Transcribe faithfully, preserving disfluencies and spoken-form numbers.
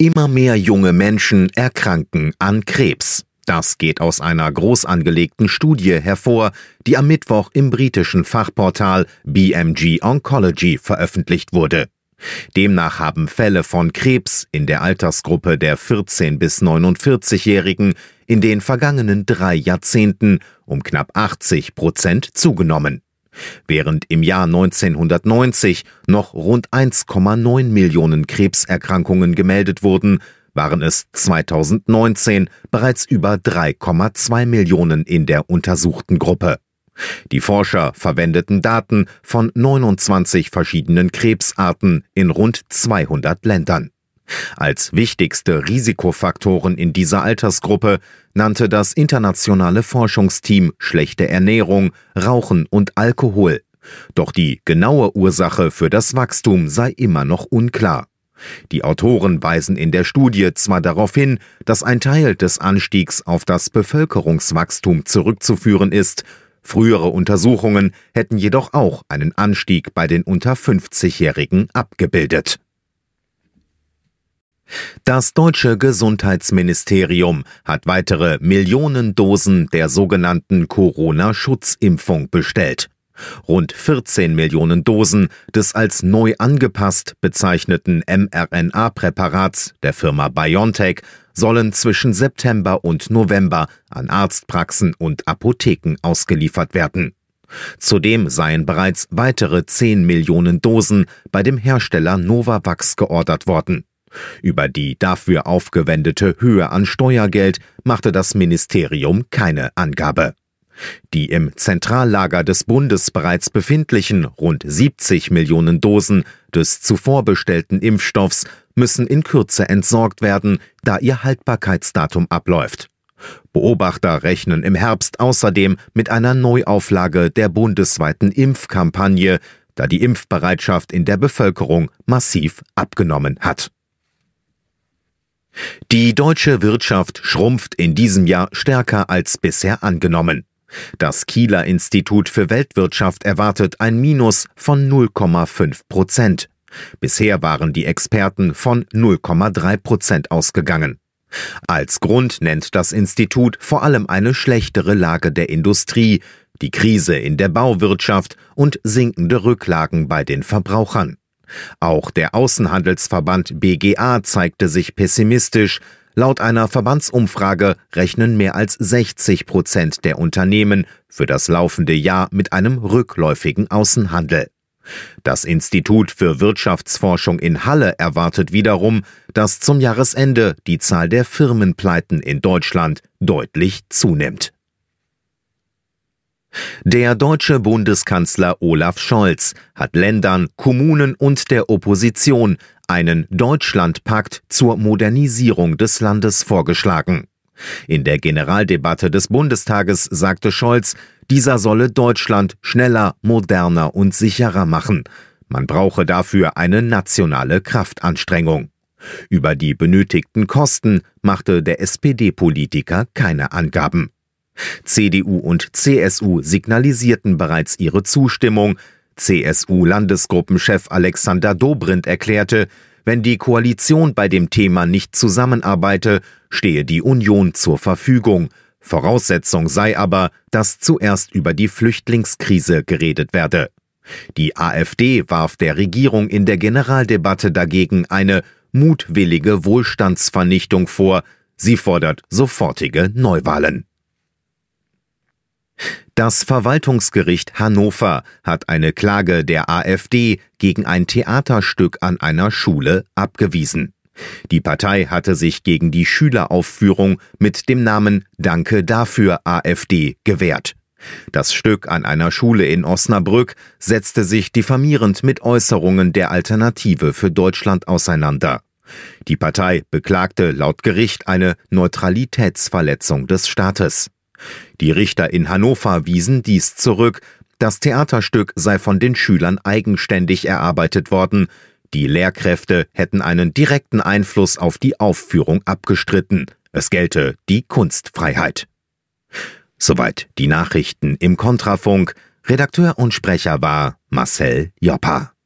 Immer mehr junge Menschen erkranken an Krebs. Das geht aus einer groß angelegten Studie hervor, die am Mittwoch im britischen Fachportal B M G Oncology veröffentlicht wurde. Demnach haben Fälle von Krebs in der Altersgruppe der vierzehn- bis neunundvierzig-Jährigen in den vergangenen drei Jahrzehnten um knapp achtzig Prozent zugenommen. Während im Jahr neunzehnhundertneunzig noch rund eins Komma neun Millionen Krebserkrankungen gemeldet wurden, waren es zweitausendneunzehn bereits über drei Komma zwei Millionen in der untersuchten Gruppe. Die Forscher verwendeten Daten von neunundzwanzig verschiedenen Krebsarten in rund zweihundert Ländern. Als wichtigste Risikofaktoren in dieser Altersgruppe nannte das internationale Forschungsteam schlechte Ernährung, Rauchen und Alkohol. Doch die genaue Ursache für das Wachstum sei immer noch unklar. Die Autoren weisen in der Studie zwar darauf hin, dass ein Teil des Anstiegs auf das Bevölkerungswachstum zurückzuführen ist, frühere Untersuchungen hätten jedoch auch einen Anstieg bei den unter fünfzigjährigen abgebildet. Das deutsche Gesundheitsministerium hat weitere Millionen Dosen der sogenannten Corona-Schutzimpfung bestellt. Rund vierzehn Millionen Dosen des als neu angepasst bezeichneten mRNA-Präparats der Firma BioNTech sollen zwischen September und November an Arztpraxen und Apotheken ausgeliefert werden. Zudem seien bereits weitere zehn Millionen Dosen bei dem Hersteller Novavax geordert worden. Über die dafür aufgewendete Höhe an Steuergeld machte das Ministerium keine Angabe. Die im Zentrallager des Bundes bereits befindlichen rund siebzig Millionen Dosen des zuvor bestellten Impfstoffs müssen in Kürze entsorgt werden, da ihr Haltbarkeitsdatum abläuft. Beobachter rechnen im Herbst außerdem mit einer Neuauflage der bundesweiten Impfkampagne, da die Impfbereitschaft in der Bevölkerung massiv abgenommen hat. Die deutsche Wirtschaft schrumpft in diesem Jahr stärker als bisher angenommen. Das Kieler Institut für Weltwirtschaft erwartet ein Minus von null Komma fünf Prozent. Bisher waren die Experten von null Komma drei Prozent ausgegangen. Als Grund nennt das Institut vor allem eine schlechtere Lage der Industrie, die Krise in der Bauwirtschaft und sinkende Rücklagen bei den Verbrauchern. Auch der Außenhandelsverband B G A zeigte sich pessimistisch. Laut einer Verbandsumfrage rechnen mehr als sechzig Prozent der Unternehmen für das laufende Jahr mit einem rückläufigen Außenhandel. Das Institut für Wirtschaftsforschung in Halle erwartet wiederum, dass zum Jahresende die Zahl der Firmenpleiten in Deutschland deutlich zunimmt. Der deutsche Bundeskanzler Olaf Scholz hat Ländern, Kommunen und der Opposition einen Deutschlandpakt zur Modernisierung des Landes vorgeschlagen. In der Generaldebatte des Bundestages sagte Scholz, dieser solle Deutschland schneller, moderner und sicherer machen. Man brauche dafür eine nationale Kraftanstrengung. Über die benötigten Kosten machte der S P D-Politiker keine Angaben. C D U und C S U signalisierten bereits ihre Zustimmung. C S U-Landesgruppenchef Alexander Dobrindt erklärte, wenn die Koalition bei dem Thema nicht zusammenarbeite, stehe die Union zur Verfügung. Voraussetzung sei aber, dass zuerst über die Flüchtlingskrise geredet werde. Die AfD warf der Regierung in der Generaldebatte dagegen eine mutwillige Wohlstandsvernichtung vor. Sie fordert sofortige Neuwahlen. Das Verwaltungsgericht Hannover hat eine Klage der AfD gegen ein Theaterstück an einer Schule abgewiesen. Die Partei hatte sich gegen die Schüleraufführung mit dem Namen Danke dafür AfD gewehrt. Das Stück an einer Schule in Osnabrück setzte sich diffamierend mit Äußerungen der Alternative für Deutschland auseinander. Die Partei beklagte laut Gericht eine Neutralitätsverletzung des Staates. Die Richter in Hannover wiesen dies zurück. Das Theaterstück sei von den Schülern eigenständig erarbeitet worden. Die Lehrkräfte hätten einen direkten Einfluss auf die Aufführung abgestritten. Es gelte die Kunstfreiheit. Soweit die Nachrichten im Kontrafunk. Redakteur und Sprecher war Marcel Joppa.